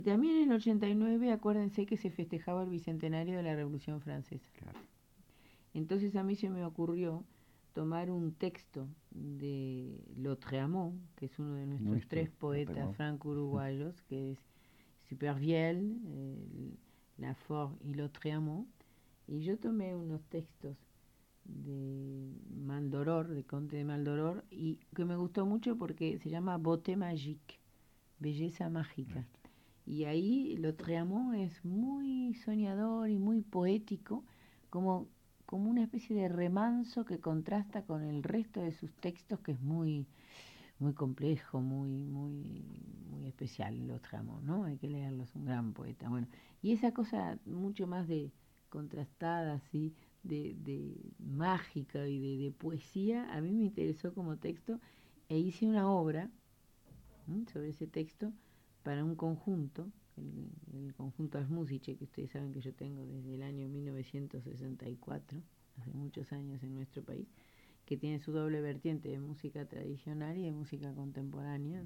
También en el 89, acuérdense que se festejaba el bicentenario de la Revolución Francesa. Claro. Entonces a mí se me ocurrió tomar un texto de Lautréamont, que es uno de nuestros tres poetas franco-uruguayos, que es Supervielle, Lafort y Lautréamont, y yo tomé unos textos de Maldoror, de Conte de Maldoror, y que me gustó mucho porque se llama Beauté magique, belleza mágica. Y ahí Lautréamont es muy soñador y muy poético, como una especie de remanso que contrasta con el resto de sus textos, que es muy complejo, muy especial Lautréamont, ¿no? Hay que leerlo, es un gran poeta. Bueno, y esa cosa mucho más de contrastada, así, de mágica y de poesía, a mí me interesó como texto, e hice una obra sobre ese texto para un conjunto, el conjunto Asmusiche, que ustedes saben que yo tengo desde el año 1964, hace muchos años en nuestro país, que tiene su doble vertiente de música tradicional y de música contemporánea.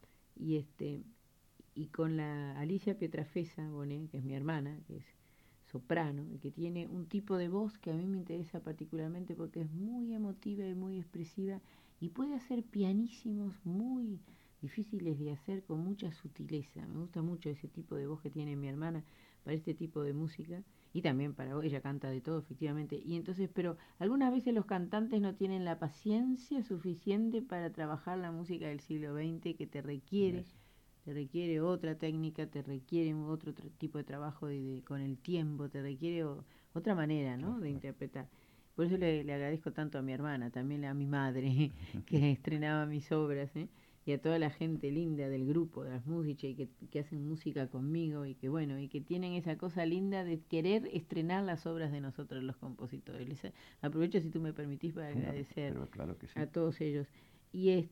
Y con la Alicia Pietrafesa Bonet, que es mi hermana, que es soprano, y que tiene un tipo de voz que a mí me interesa particularmente porque es muy emotiva y muy expresiva, y puede hacer pianísimos muy difíciles de hacer con mucha sutileza. Me gusta mucho ese tipo de voz que tiene mi hermana para este tipo de música, y también para ella canta de todo, efectivamente. Y entonces, pero algunas veces los cantantes no tienen la paciencia suficiente para trabajar la música del siglo XX, que te requiere otra técnica, te requiere otro tipo de trabajo con el tiempo, te requiere otra manera, ¿no?, de interpretar. Por eso le agradezco tanto a mi hermana, también a mi madre, que estrenaba mis obras, y a toda la gente linda del grupo de las músicas, y que hacen música conmigo, y que bueno, y que tienen esa cosa linda de querer estrenar las obras de nosotros los compositores. Les aprovecho, si tú me permitís, para agradecer claro que sí. a todos ellos. Y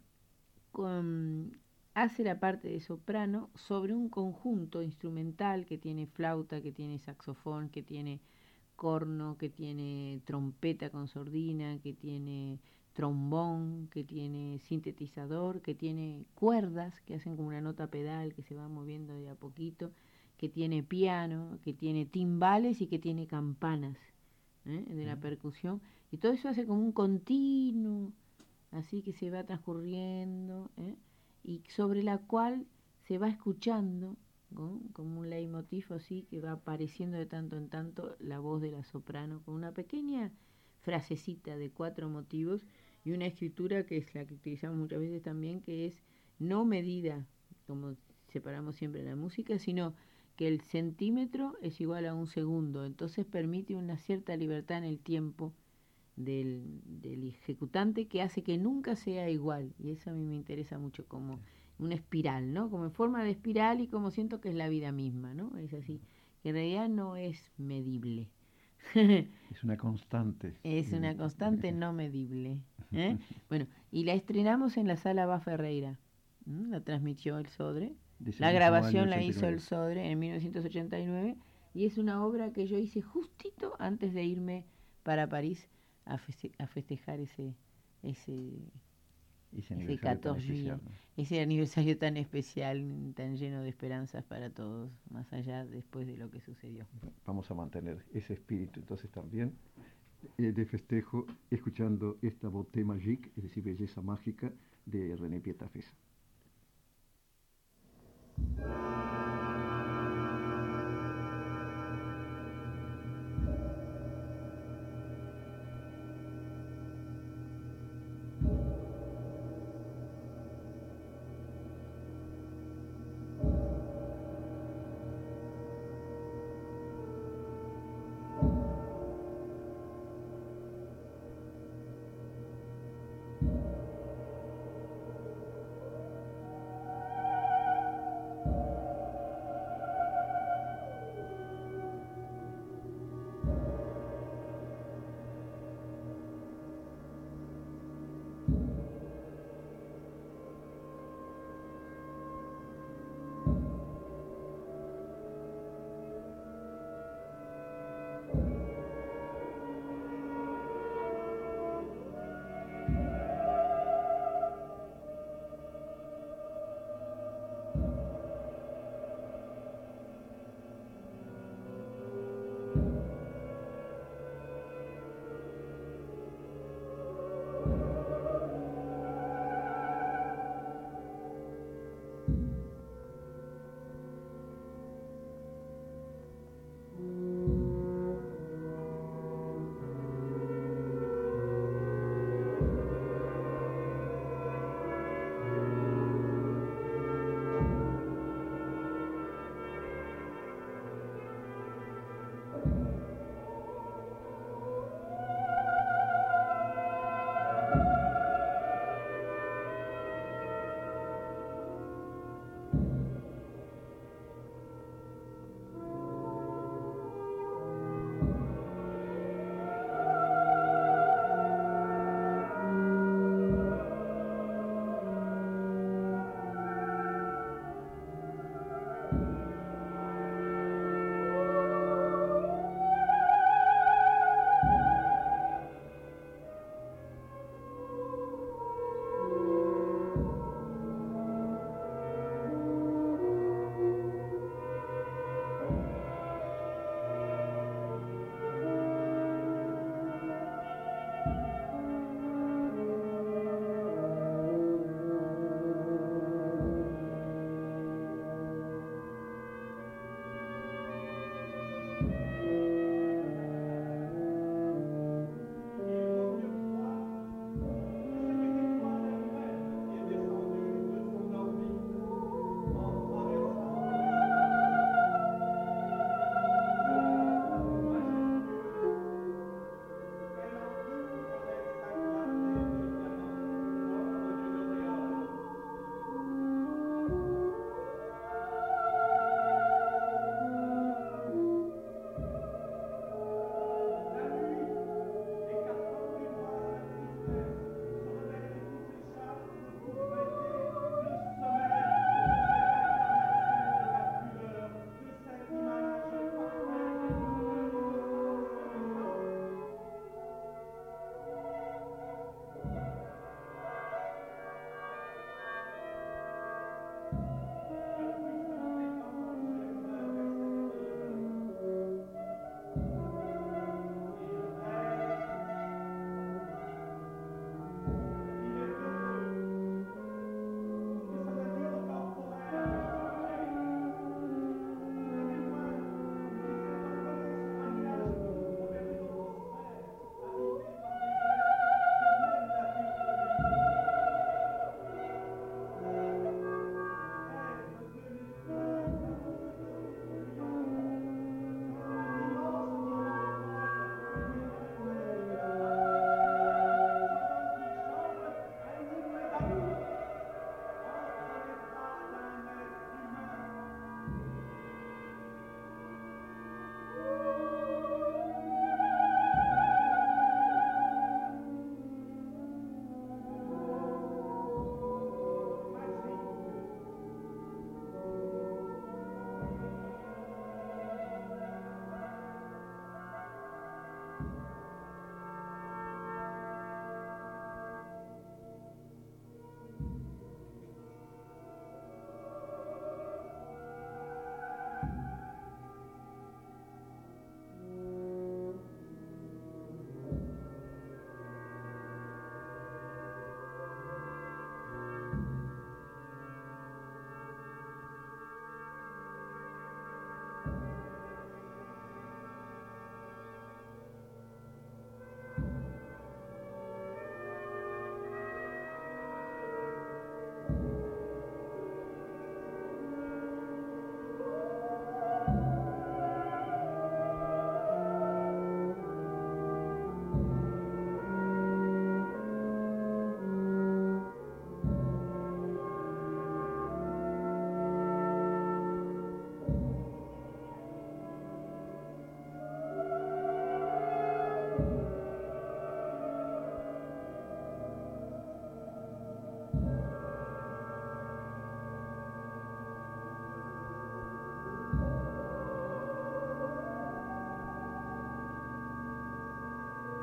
hace la parte de soprano sobre un conjunto instrumental que tiene flauta, que tiene saxofón, que tiene corno, que tiene trompeta con sordina, que tiene trombón, que tiene sintetizador, que tiene cuerdas que hacen como una nota pedal que se va moviendo de a poquito, que tiene piano, que tiene timbales y que tiene campanas de la percusión, y todo eso hace como un continuo, así que se va transcurriendo, y sobre la cual se va escuchando, ¿no?, como un leitmotiv, así que va apareciendo de tanto en tanto la voz de la soprano con una pequeña frasecita de 4 motivos y una escritura que es la que utilizamos muchas veces también, que es no medida, como separamos siempre en la música, sino que el centímetro es igual a un segundo, entonces permite una cierta libertad en el tiempo del ejecutante, que hace que nunca sea igual, y eso a mí me interesa mucho, como una espiral, ¿no?, como en forma de espiral, y como siento que es la vida misma, ¿no?, es así, que en realidad no es medible. Es una constante. Es una constante no medible. Bueno, y la estrenamos en la Sala Bá Ferreira. La transmitió el Sodre. La grabación la hizo el Sodre en 1989, y es una obra que yo hice justito antes de irme para París a festejar ese 14 juillet, ese aniversario tan especial, tan lleno de esperanzas para todos, más allá después de lo que sucedió. Vamos a mantener ese espíritu entonces también de festejo, escuchando esta Beauté magique, es decir, belleza mágica, de René Pietrafesa.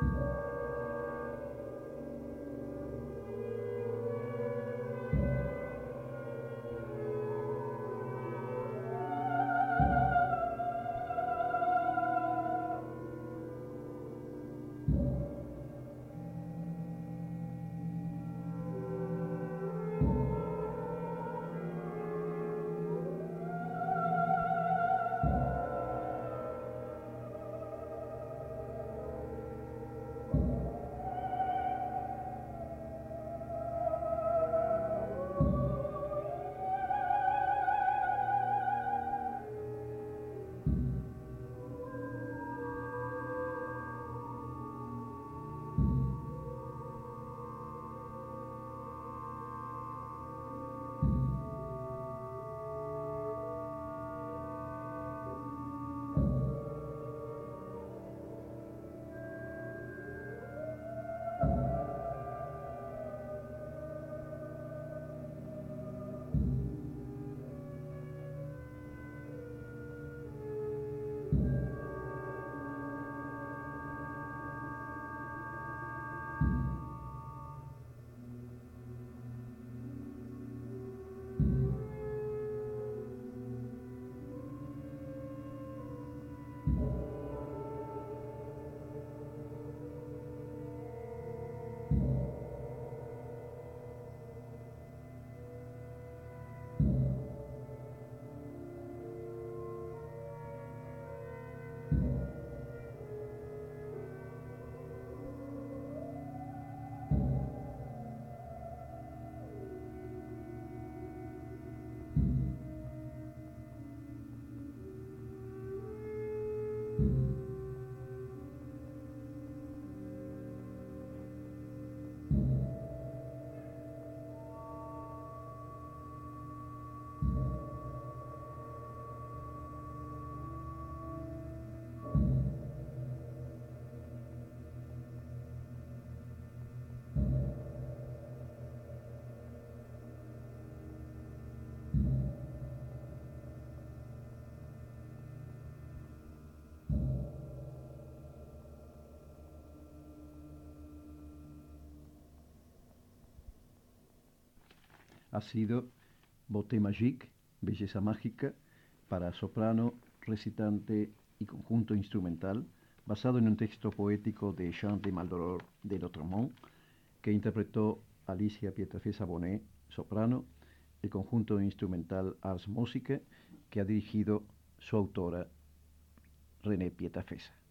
Ha sido Beauté Magique, Belleza Mágica, para soprano, recitante y conjunto instrumental, basado en un texto poético de Jean de Maldoror de Lautréamont, que interpretó Alicia Pietrafesa Bonet, soprano, el conjunto instrumental Ars Musicae, que ha dirigido su autora, René Pietrafesa.